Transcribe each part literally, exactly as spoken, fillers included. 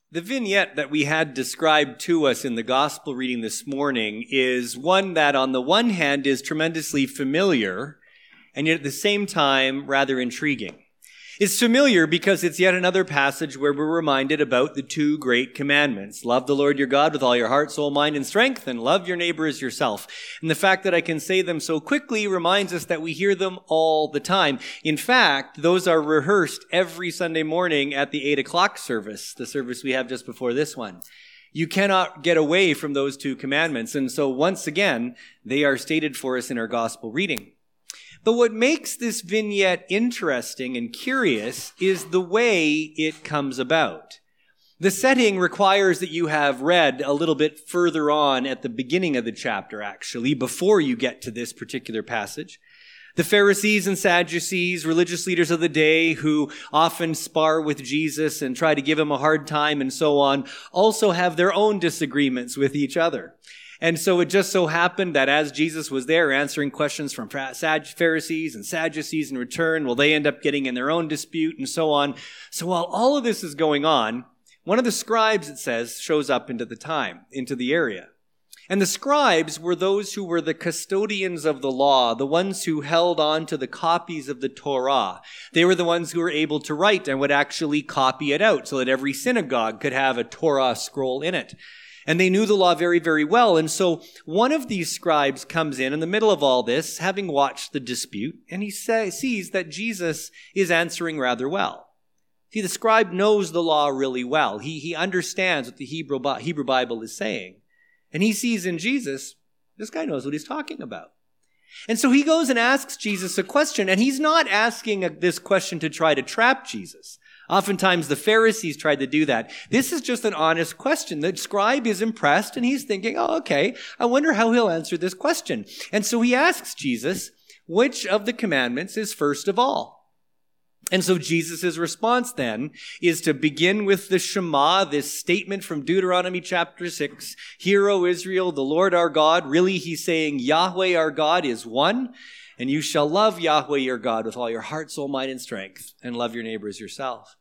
The vignette that we had described to us in the gospel reading this morning is one that on the one hand is tremendously familiar and yet at the same time rather intriguing. It's familiar because it's yet another passage where we're reminded about the two great commandments. Love the Lord your God with all your heart, soul, mind, and strength, and love your neighbor as yourself. And the fact that I can say them so quickly reminds us that we hear them all the time. In fact, those are rehearsed every Sunday morning at the eight o'clock service, the service we have just before this one. You cannot get away from those two commandments. And so once again, they are stated for us in our gospel reading. But what makes this vignette interesting and curious is the way it comes about. The setting requires that you have read a little bit further on at the beginning of the chapter, actually, before you get to this particular passage. The Pharisees and Sadducees, religious leaders of the day who often spar with Jesus and try to give him a hard time and so on, also have their own disagreements with each other. And so it just so happened that as Jesus was there answering questions from Pharisees and Sadducees in return, well, they end up getting in their own dispute and so on. So while all of this is going on, one of the scribes, it says, shows up into the time, into the area. And the scribes were those who were the custodians of the law, the ones who held on to the copies of the Torah. They were the ones who were able to write and would actually copy it out so that every synagogue could have a Torah scroll in it. And they knew the law very, very well. And so one of these scribes comes in in the middle of all this, having watched the dispute, and he say, sees that Jesus is answering rather well. See, the scribe knows the law really well. He, he understands what the Hebrew, Hebrew Bible is saying. And he sees in Jesus, this guy knows what he's talking about. And so he goes and asks Jesus a question, and he's not asking a, this question to try to trap Jesus. Oftentimes the Pharisees tried to do that. This is just an honest question. The scribe is impressed and he's thinking, oh, okay, I wonder how he'll answer this question. And so he asks Jesus, which of the commandments is first of all? And so Jesus' response then is to begin with the Shema, this statement from Deuteronomy chapter six. Hear, O Israel, the Lord our God. Really, he's saying Yahweh our God is one. And you shall love Yahweh your God with all your heart, soul, mind, and strength, and love your neighbor as yourself.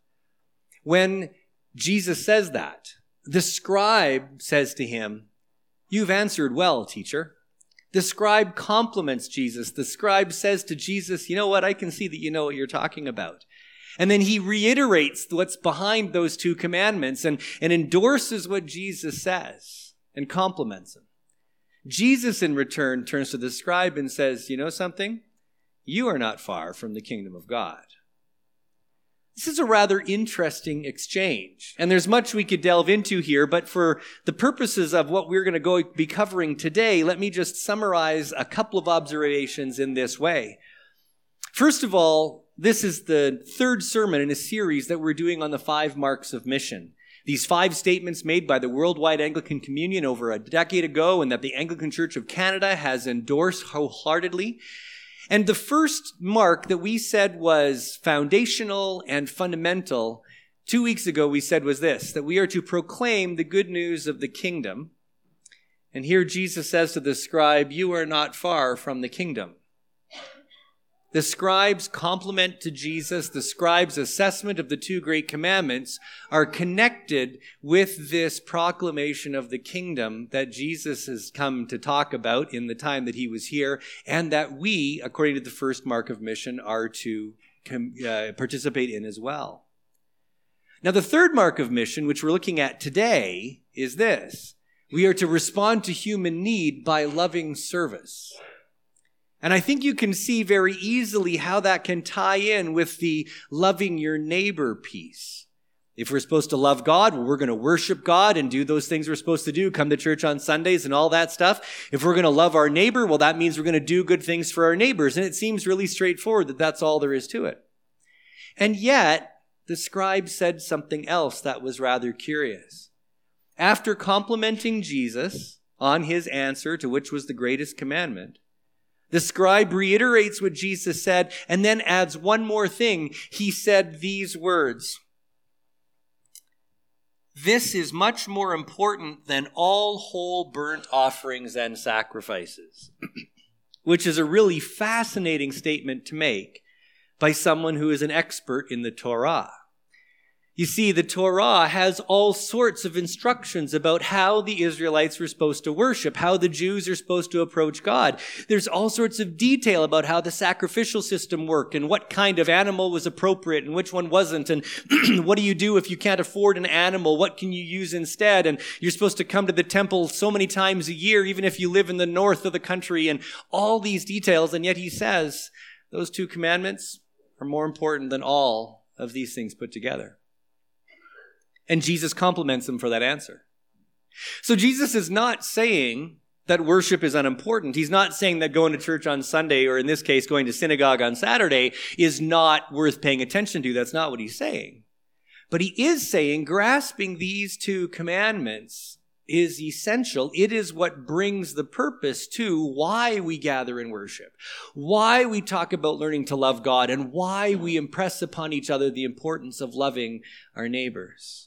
When Jesus says that, the scribe says to him, you've answered well, teacher. The scribe compliments Jesus. The scribe says to Jesus, you know what? I can see that you know what you're talking about. And then he reiterates what's behind those two commandments and, and endorses what Jesus says and compliments him. Jesus, in return, turns to the scribe and says, you know something? You are not far from the kingdom of God. This is a rather interesting exchange, and there's much we could delve into here, but for the purposes of what we're going to go be covering today, let me just summarize a couple of observations in this way. First of all, this is the third sermon in a series that we're doing on the five marks of mission. These five statements made by the Worldwide Anglican Communion over a decade ago and that the Anglican Church of Canada has endorsed wholeheartedly. And the first mark that we said was foundational and fundamental, two weeks ago we said was this, that we are to proclaim the good news of the kingdom. And here Jesus says to the scribe, you are not far from the kingdom. The scribe's compliment to Jesus, the scribe's assessment of the two great commandments are connected with this proclamation of the kingdom that Jesus has come to talk about in the time that he was here, and that we, according to the first mark of mission, are to uh, participate in as well. Now, the third mark of mission, which we're looking at today, is this. We are to respond to human need by loving service. And I think you can see very easily how that can tie in with the loving your neighbor piece. If we're supposed to love God, well, we're going to worship God and do those things we're supposed to do, come to church on Sundays and all that stuff. If we're going to love our neighbor, well, that means we're going to do good things for our neighbors. And it seems really straightforward that that's all there is to it. And yet, the scribe said something else that was rather curious. After complimenting Jesus on his answer to which was the greatest commandment, the scribe reiterates what Jesus said and then adds one more thing. He said these words, this is much more important than all whole burnt offerings and sacrifices, which is a really fascinating statement to make by someone who is an expert in the Torah. You see, the Torah has all sorts of instructions about how the Israelites were supposed to worship, how the Jews are supposed to approach God. There's all sorts of detail about how the sacrificial system worked and what kind of animal was appropriate and which one wasn't. And what do you do if you can't afford an animal? What can you use instead? And you're supposed to come to the temple so many times a year, even if you live in the north of the country, and all these details. And yet he says those two commandments are more important than all of these things put together. And Jesus compliments him for that answer. So Jesus is not saying that worship is unimportant. He's not saying that going to church on Sunday, or in this case, going to synagogue on Saturday, is not worth paying attention to. That's not what he's saying. But he is saying grasping these two commandments is essential. It is what brings the purpose to why we gather in worship, why we talk about learning to love God, and why we impress upon each other the importance of loving our neighbors.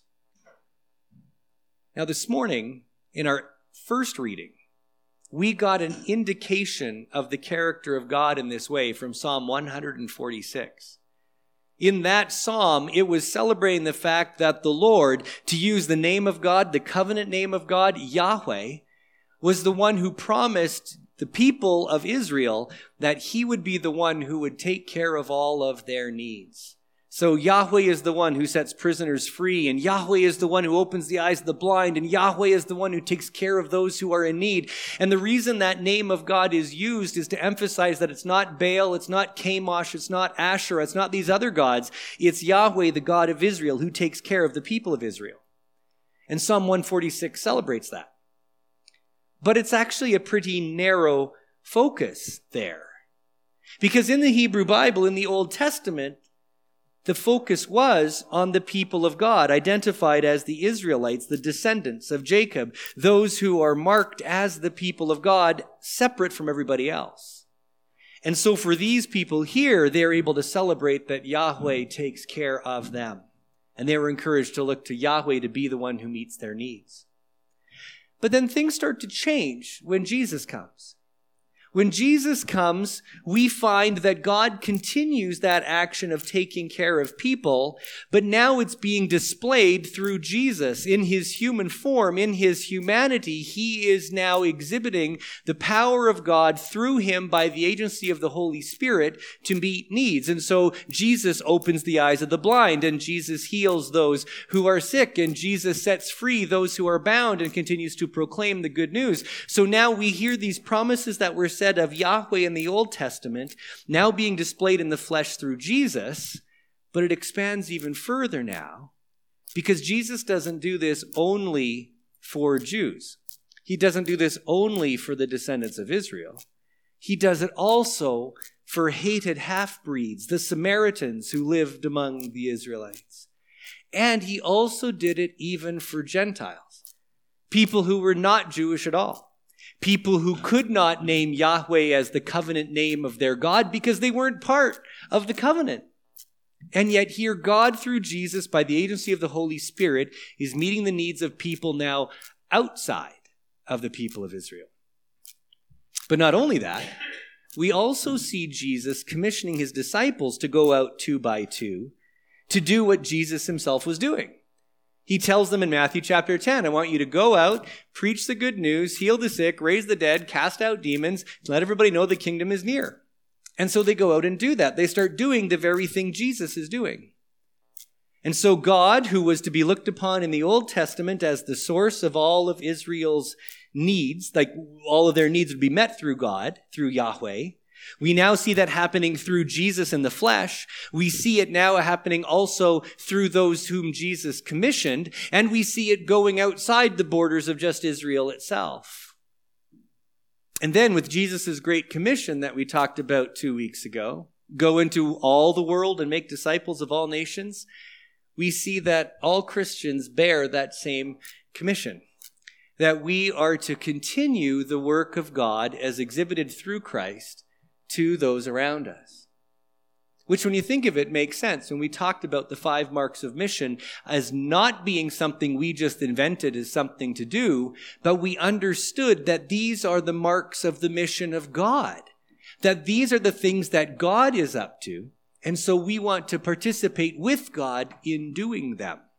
Now, this morning, in our first reading, we got an indication of the character of God in this way from Psalm one forty-six. In that psalm, it was celebrating the fact that the Lord, to use the name of God, the covenant name of God, Yahweh, was the one who promised the people of Israel that he would be the one who would take care of all of their needs. So Yahweh is the one who sets prisoners free, and Yahweh is the one who opens the eyes of the blind, and Yahweh is the one who takes care of those who are in need. And the reason that name of God is used is to emphasize that it's not Baal, it's not Chemosh, it's not Asherah, it's not these other gods. It's Yahweh, the God of Israel, who takes care of the people of Israel. And Psalm one forty-six celebrates that. But it's actually a pretty narrow focus there. Because in the Hebrew Bible, in the Old Testament, the focus was on the people of God, identified as the Israelites, the descendants of Jacob, those who are marked as the people of God, separate from everybody else. And so for these people here, they're able to celebrate that Yahweh takes care of them. And they were encouraged to look to Yahweh to be the one who meets their needs. But then things start to change when Jesus comes. When Jesus comes, we find that God continues that action of taking care of people, but now it's being displayed through Jesus. In his human form, in his humanity, he is now exhibiting the power of God through him by the agency of the Holy Spirit to meet needs. And so Jesus opens the eyes of the blind, and Jesus heals those who are sick, and Jesus sets free those who are bound and continues to proclaim the good news. So now we hear these promises that were said of Yahweh in the Old Testament now being displayed in the flesh through Jesus, but it expands even further now because Jesus doesn't do this only for Jews. He doesn't do this only for the descendants of Israel. He does it also for hated half-breeds, the Samaritans who lived among the Israelites. And he also did it even for Gentiles, people who were not Jewish at all. People who could not name Yahweh as the covenant name of their God because they weren't part of the covenant. And yet here God, through Jesus, by the agency of the Holy Spirit, is meeting the needs of people now outside of the people of Israel. But not only that, we also see Jesus commissioning his disciples to go out two by two to do what Jesus himself was doing. He tells them in Matthew chapter ten, I want you to go out, preach the good news, heal the sick, raise the dead, cast out demons, let everybody know the kingdom is near. And so they go out and do that. They start doing the very thing Jesus is doing. And so God, who was to be looked upon in the Old Testament as the source of all of Israel's needs, like all of their needs would be met through God, through Yahweh, we now see that happening through Jesus in the flesh. We see it now happening also through those whom Jesus commissioned, and we see it going outside the borders of just Israel itself. And then with Jesus' great commission that we talked about two weeks ago, go into all the world and make disciples of all nations, we see that all Christians bear that same commission, that we are to continue the work of God as exhibited through Christ to those around us. Which, when you think of it, makes sense. When we talked about the five marks of mission as not being something we just invented as something to do, but we understood that these are the marks of the mission of God, that these are the things that God is up to, and so we want to participate with God in doing them.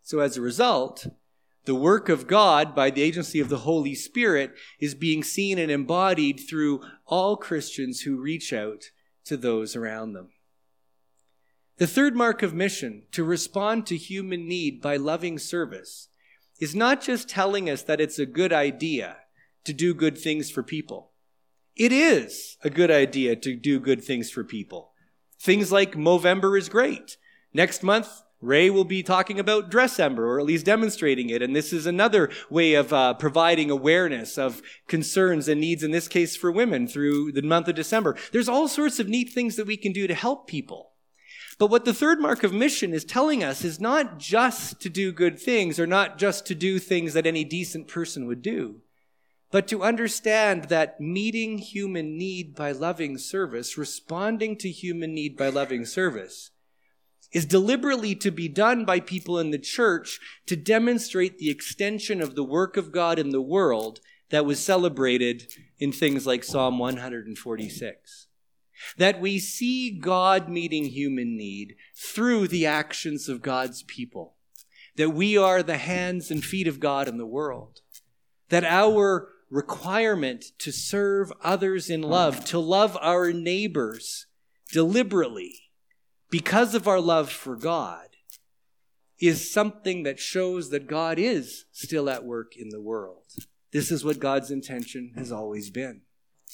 So as a result, the work of God by the agency of the Holy Spirit is being seen and embodied through all Christians who reach out to those around them. The third mark of mission, to respond to human need by loving service, is not just telling us that it's a good idea to do good things for people. It is a good idea to do good things for people. Things like Movember is great. Next month, Ray will be talking about Dressember, or at least demonstrating it. And this is another way of uh, providing awareness of concerns and needs, in this case for women, through the month of December. There's all sorts of neat things that we can do to help people. But what the third mark of mission is telling us is not just to do good things, or not just to do things that any decent person would do, but to understand that meeting human need by loving service, responding to human need by loving service, is deliberately to be done by people in the church to demonstrate the extension of the work of God in the world that was celebrated in things like Psalm one forty-six. That we see God meeting human need through the actions of God's people. That we are the hands and feet of God in the world. That our requirement to serve others in love, to love our neighbors deliberately, because of our love for God, is something that shows that God is still at work in the world. This is what God's intention has always been.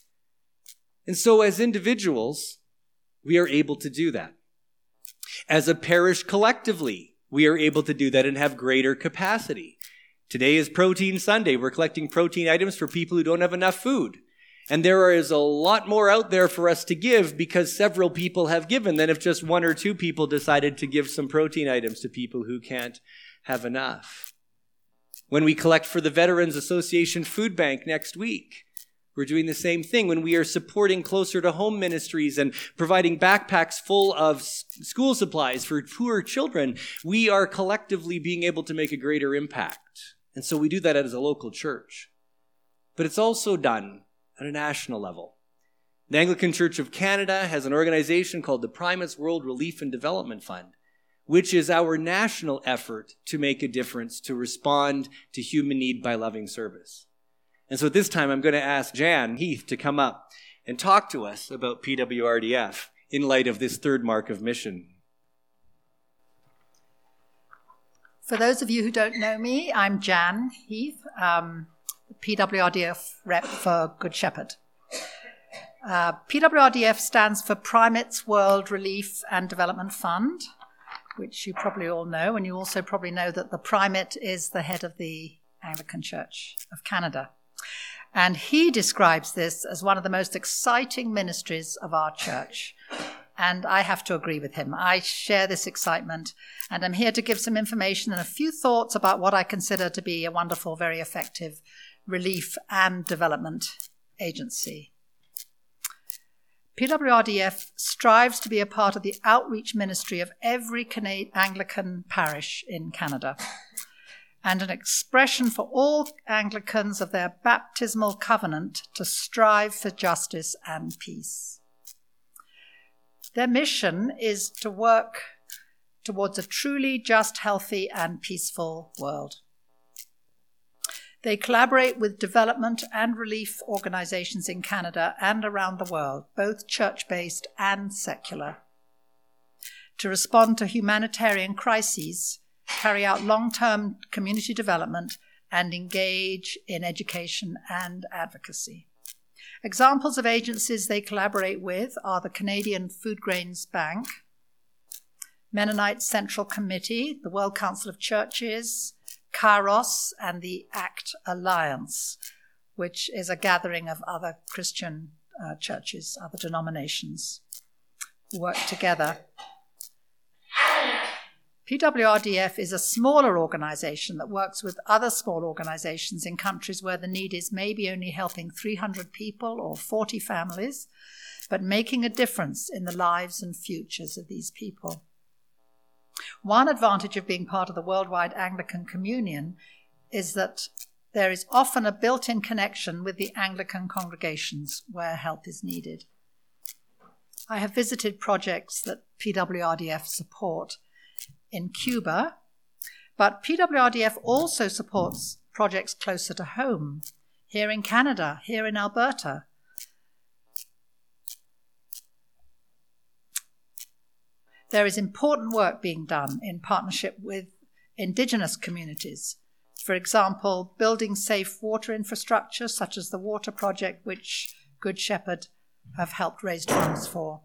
And so as individuals, we are able to do that. As a parish collectively, we are able to do that and have greater capacity. Today is Protein Sunday. We're collecting protein items for people who don't have enough food. And there is a lot more out there for us to give because several people have given than if just one or two people decided to give some protein items to people who can't have enough. When we collect for the Veterans Association Food Bank next week, we're doing the same thing. When we are supporting closer to home ministries and providing backpacks full of school supplies for poor children, we are collectively being able to make a greater impact. And so we do that as a local church. But it's also done at a national level. The Anglican Church of Canada has an organization called the Primates World Relief and Development Fund, which is our national effort to make a difference, to respond to human need by loving service. And so at this time, I'm going to ask Jan Heath to come up and talk to us about P W R D F in light of this third mark of mission. For those of you who don't know me, I'm Jan Heath, um, P W R D F rep for Good Shepherd. Uh, P W R D F stands for Primates World Relief and Development Fund, which you probably all know, and you also probably know that the primate is the head of the Anglican Church of Canada. And he describes this as one of the most exciting ministries of our church. And I have to agree with him. I share this excitement, and I'm here to give some information and a few thoughts about what I consider to be a wonderful, very effective relief and development agency. P W R D F strives to be a part of the outreach ministry of every Canadian Anglican parish in Canada, and an expression for all Anglicans of their baptismal covenant to strive for justice and peace. Their mission is to work towards a truly just, healthy, and peaceful world. They collaborate with development and relief organizations in Canada and around the world, both church-based and secular, to respond to humanitarian crises, carry out long-term community development, and engage in education and advocacy. Examples of agencies they collaborate with are the Canadian Food Grains Bank, Mennonite Central Committee, the World Council of Churches, Kairos, and the ACT Alliance, which is a gathering of other Christian uh, churches, other denominations, who work together. P W R D F is a smaller organization that works with other small organizations in countries where the need is maybe only helping three hundred people or forty families, but making a difference in the lives and futures of these people. One advantage of being part of the Worldwide Anglican Communion is that there is often a built-in connection with the Anglican congregations where help is needed. I have visited projects that P W R D F support in Cuba, But P W R D F also supports projects closer to home, here in Canada, here in Alberta. There is important work being done in partnership with Indigenous communities. For example, building safe water infrastructure, such as the Water Project, which Good Shepherd have helped raise funds for.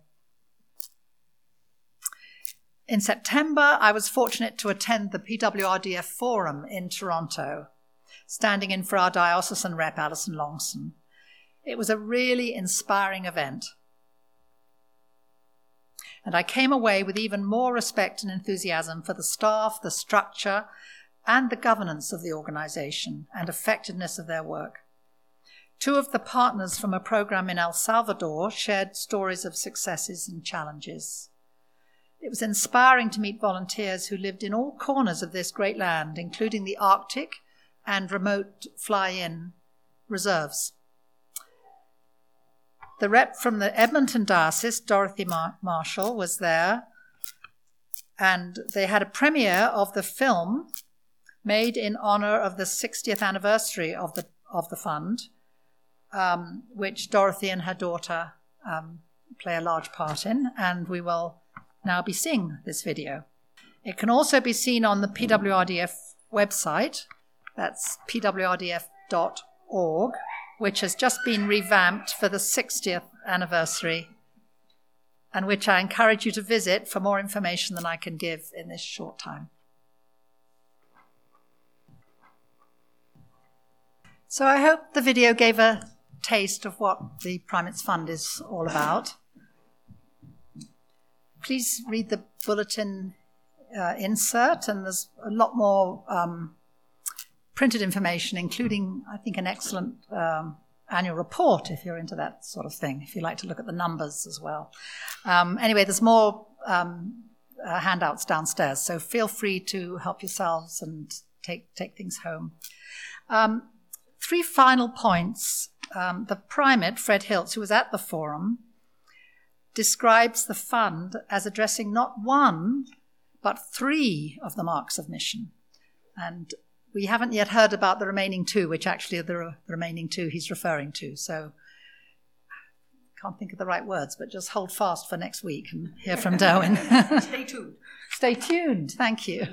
In September, I was fortunate to attend the P W R D F Forum in Toronto, standing in for our diocesan rep, Alison Longson. It was a really inspiring event. And I came away with even more respect and enthusiasm for the staff, the structure, and the governance of the organization and effectiveness of their work. Two of the partners from a program in El Salvador shared stories of successes and challenges. It was inspiring to meet volunteers who lived in all corners of this great land, including the Arctic and remote fly-in reserves. The rep from the Edmonton Diocese, Dorothy Mar- Marshall, was there, and they had a premiere of the film made in honor of the sixtieth anniversary of the of the fund, um, which Dorothy and her daughter um, play a large part in, and we will now be seeing this video. It can also be seen on the P W R D F website, that's p w r d f dot org, which has just been revamped for the sixtieth anniversary, and which I encourage you to visit for more information than I can give in this short time. So I hope the video gave a taste of what the Primates Fund is all about. Please read the bulletin uh, insert, and there's a lot more um, printed information, including, I think, an excellent um, annual report, if you're into that sort of thing, if you like to look at the numbers as well. Um, anyway, there's more um, uh, handouts downstairs, so feel free to help yourselves and take, take things home. Um, three final points. Um, the primate, Fred Hiltz, who was at the forum, describes the fund as addressing not one, but three of the marks of mission. And we haven't yet heard about the remaining two, which actually are the, re- the remaining two he's referring to. So I can't think of the right words, but just hold fast for next week and hear from Derwin. Stay tuned. Stay tuned. Thank you.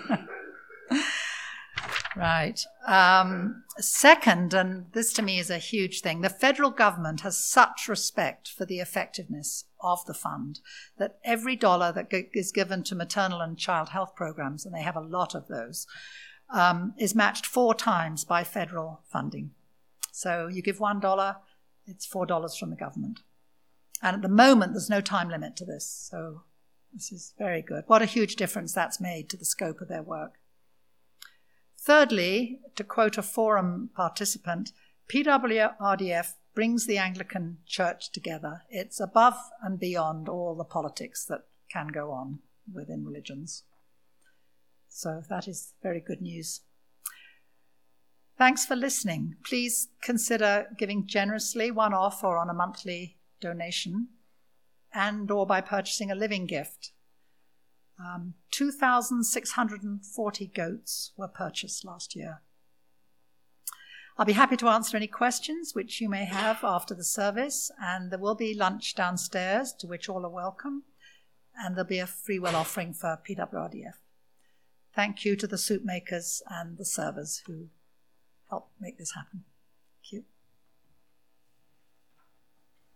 Right. Um, second, and this to me is a huge thing, the federal government has such respect for the effectiveness of the fund that every dollar that g- is given to maternal and child health programs, and they have a lot of those, um, is matched four times by federal funding. So you give one dollar, it's four dollars from the government. And at the moment, there's no time limit to this. So this is very good. What a huge difference that's made to the scope of their work. Thirdly, to quote a forum participant, P W R D F brings the Anglican Church together. It's above and beyond all the politics that can go on within religions. So that is very good news. Thanks for listening. Please consider giving generously, one-off or on a monthly donation, and or by purchasing a living gift. Um, two thousand six hundred forty goats were purchased last year. I'll be happy to answer any questions which you may have after the service, and there will be lunch downstairs to which all are welcome, and there'll be a free will offering for P W R D F. Thank you to the soup makers and the servers who helped make this happen. Thank you.